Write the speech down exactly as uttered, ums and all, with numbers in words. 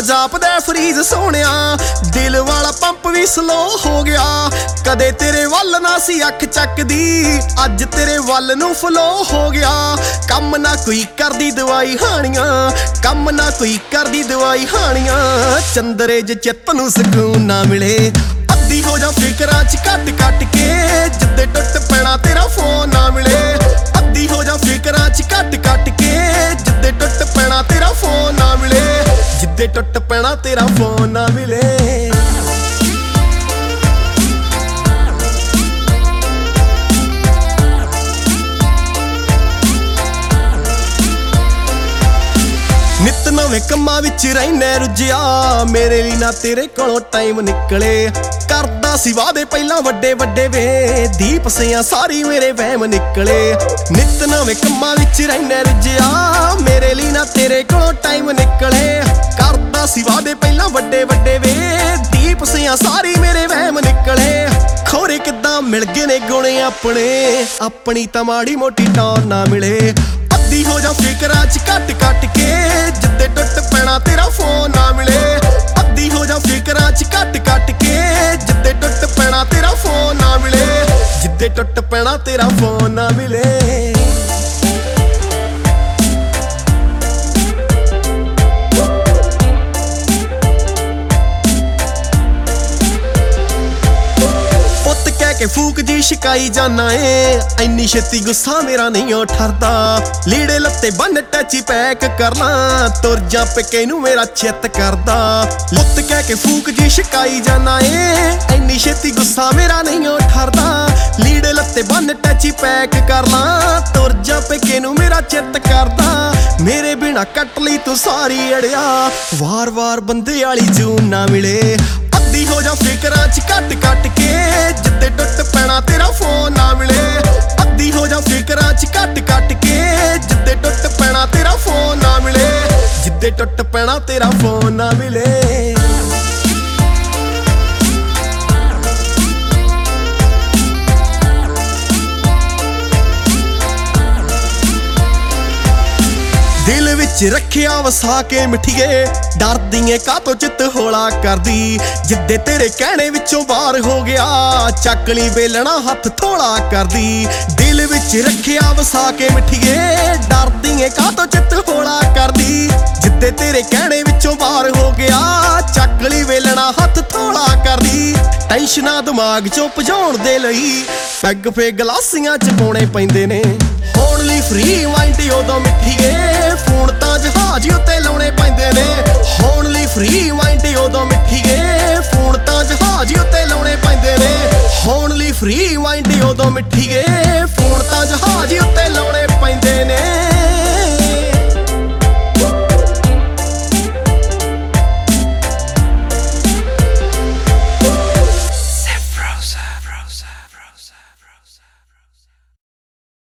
ਜਾਪਦਾ ਫਰੀਜ਼ ਸੋਹਣਿਆ, ਦਿਲ ਵਾਲਾ ਪੰਪ ਵੀ ਸਲੋ ਹੋ ਗਿਆ। ਕਦੇ ਤੇਰੇ ਵੱਲ ਨਾ ਸੀ ਅੱਖ ਚੱਕਦੀ, ਅੱਜ ਤੇਰੇ ਵੱਲ ਨੂੰ ਫਲੋ ਹੋ ਗਿਆ। ਕੰਮ ਨਾ ਕੋਈ ਕਰਦੀ ਦਵਾਈ ਹਾਣੀਆਂ, ਕੰਮ ਨਾ ਕੋਈ ਕਰਦੀ ਦਵਾਈ ਹਾਣੀਆਂ। ਚੰਦਰੇ ਜੇ ਚਿੱਤ ਨੂੰ ਸਕੂਨ ਨਾ ਮਿਲੇ, ਅੱਧੀ ਹੋ ਜਾ ਫਿਕਰਾਂ ਚ ਕੱਟ ਕੱਟ ਕੇ। ਜਿੱਦੇ ਟੁੱਟ ਪੈਣਾ ਤੇਰਾ ਫੋਨ ਨਾ ਮਿਲੇ, ਅੱਧੀ ਹੋ ਜਾ ਫਿਕਰਾਂ ਚ ਕੱਟ ਕੱਟ ਕੇ। ਜਿੱਦੇ ਟੁੱਟ ਪੈਣਾ ਤੇਰਾ ਫੋਨ ਨਾ ਮਿਲੇ, ਜਿੱਦੇ ਟੁੱਟ ਪੈਣਾ ਤੇਰਾ ਫੋਨ ਨਾ ਮਿਲੇ। ਨਿੱਤ ਨਵੇਂ ਕੰਮਾਂ ਵਿੱਚ ਰਹਿਣਾ ਰੁੱਝਿਆ, ਮੇਰੇ ਲਈ ਨਾ ਤੇਰੇ ਕੋਲੋਂ ਟਾਈਮ ਨਿਕਲੇ। ਕਰਦਾ ਸੀ ਵਾਅਦੇ ਪਹਿਲਾਂ ਵੱਡੇ ਵੱਡੇ ਵੇ, ਦੀਪ ਸਿਆਂ ਸਾਰੀ ਮੇਰੇ ਵਹਿਮ ਨਿਕਲੇ। ਨਿੱਤ ਨਵੇਂ ਕੰਮਾਂ ਵਿੱਚ ਰਹਿਣਾ ਰੁੱਝਿਆ, ਮੇਰੇ ਲਈ ਨਾ ਤੇਰੇ ਕੋਲੋਂ ਟਾਈਮ ਨਿਕਲੇ। ਕਰਦਾ ਸੀ ਵਾਅਦੇ ਪਹਿਲਾਂ ਵੱਡੇ ਵੱਡੇ ਵੇ, ਦੀਪ ਸਿਆਂ ਸਾਰੀ ਮੇਰੇ ਵਹਿਮ ਨਿਕਲੇ। ਖੋਰੇ ਕਿੱਦਾਂ ਮਿਲ ਗਏ ਨੇ ਗੁਣ ਆਪਣੇ, ਆਪਣੀ ਤਾਂ ਮਾੜੀ ਮੋਟੀ ਟੌਰ ਨਾ ਮਿਲੇ। ਅੱਧੀ ਹੋ ਜਾ ਫਿਕਰਾਂ ਚ ਕੱਟ ਕੱਟ ਕੇ, ਜਿੱਦੇ ਟੁੱਟ ਪੈਣਾ ਤੇਰਾ ਫੋਨ ਨਾ ਮਿਲੇ। ਅੱਧੀ ਹੋ ਜਾ ਫਿਕਰਾਂ ਚ ਕੱਟ ਕੱਟ ਕੇ, ਜਿੱਦੇ ਟੁੱਟ ਪੈਣਾ ਤੇਰਾ ਫੋਨ ਨਾ ਮਿਲੇ, ਜਿੱਦੇ ਟੁੱਟ ਪੈਣਾ ਤੇਰਾ ਫੋਨ ਨਾ ਮਿਲੇ। ਕੇ ਫੂਕ ਜੀ ਸ਼ਿਕਾਈ ਜਾਨਾ ਏ, ਐਨੀ ਛੇਤੀ ਗੁੱਸਾ ਮੇਰਾ ਨਹੀਂ ਓ ਠਰਦਾ। ਲੀੜੇ ਲੱਤੇ ਬੰਨ ਟੈਚੀ ਪੈਕ ਕਰਨਾ, ਤੁਰ ਜਾ ਪਿੱਕੇ ਨੂੰ ਮੇਰਾ ਚਿੱਤ ਕਰਦਾ। ਲੁੱਤ ਕਹਿ ਕੇ ਫੂਕ ਜੀ ਸ਼ਿਕਾਈ ਜਾਨਾ ਏ, ਐਨੀ ਛੇਤੀ ਗੁੱਸਾ ਮੇਰਾ ਨਹੀਂ ਓ ਠਰਦਾ। ਲੀੜੇ ਲੱਤੇ ਬੰਨ ਟੈਚੀ ਪੈਕ ਕਰਨਾ, ਤੁਰ ਜਾ ਪਿੱਕੇ ਨੂੰ ਮੇਰਾ ਚਿੱਤ ਕਰਦਾ। ਮੇਰੇ ਬਿਨਾ ਕੱਟ ਲਈ ਤੂੰ ਸਾਰੀ ਅੜਿਆ, ਵਾਰ ਵਾਰ ਬੰਦੇ ਵਾਲੀ ਜੂਨ ਨਾ ਮਿਲੇ। ਅੱਧੀ ਹੋ ਜਾ ਫਿਕਰਾਂ ਚ ਕੱਟ ਕੱਟ ਕੇ, ਜਿੱਦੇ ਟੁੱਟ ਪੈਣਾ ਤੇਰਾ ਫੋਨ ਨਾ ਮਿਲੇ। ਅੱਧੀ ਹੋ ਜਾ ਫਿਕਰਾਂ ਚ ਕੱਟ ਕੱਟ ਕੇ, ਜਿੱਦੇ ਟੁੱਟ ਪੈਣਾ ਤੇਰਾ ਫੋਨ ਨਾ ਮਿਲੇ, ਜਿੱਦੇ ਟੁੱਟ ਪੈਣਾ ਤੇਰਾ ਫੋਨ ਨਾ ਮਿਲੇ। ਦਿਲ ਵਿੱਚ ਰੱਖਿਆ ਵਸਾ ਕੇ ਮਿੱਠੀਏ, ਡਰਦੀ ਏ ਕਾਤੋਂ ਚਿੱਤ ਹੌਲਾ ਕਰਦੀ। ਜਿੱਦੇ ਤੇਰੇ ਕਹਿਣੇ ਵਿੱਚੋਂ ਬਾਹਰ ਹੋ ਗਿਆ, ਚੱਕ ਲਈ ਵੇਲਣਾ ਹੱਥ ਥੋੜਾ ਕਰਦੀ। ਦਿਲ ਵਿੱਚ ਰੱਖਿਆ ਵਸਾ ਕੇ ਮਿੱਠੀਏ, ਡਰਦੀ ਏ ਕਾਤੋਂ ਚਿੱਤ ਹੌਲਾ ਕਰਦੀ। ਜਿੱਦੇ ਤੇਰੇ ਕਹਿਣੇ ਵਿੱਚੋਂ ਬਾਹਰ ਹੋ ਗਿਆ, ਚੱਕ ਲਈ ਵੇਲਣਾ ਹੱਥ ਥੋੜਾ ਕਰਦੀ। ਟੈਨਸ਼ਨਾਂ ਦਿਮਾਗ ਚੋਂ ਭਜਾਉਣ ਦੇ ਲਈ, ਪੈਗ ਫੇ ਗਲਾਸੀਆਂ ਚ ਪਾਉਣੇ ਪੈਂਦੇ ਨੇ। ਹੋਣ ਲਈ ਫ੍ਰੀ ਮਾਈਂਡ ਉਦੋਂ ਮਿੱਠੀਏ, ਫੋਨ ਤਾਂ ਜਹਾਜ਼ ਉੱਤੇ ਲਾਉਣੇ ਪੈਂਦੇ ਨੇ। ਹੋਣ ਲਈ ਫ੍ਰੀ ਮਾਈਂਡ ਉਦੋਂ ਮਿੱਠੀਏ, ਫੋਨ ਤਾਂ ਜਹਾਜ਼ ਉੱਤੇ ਲਾਉਣੇ ਪੈਂਦੇ ਨੇ। ਹੋਣ ਲਈ ਫ੍ਰੀ ਮਾਈਂਡ ਉਦੋਂ ਮਿੱਠੀਏ, ਫੋਨ ਤਾਂ ਜਹਾਜ਼ ਉੱਤੇ ਲਾਉਣੇ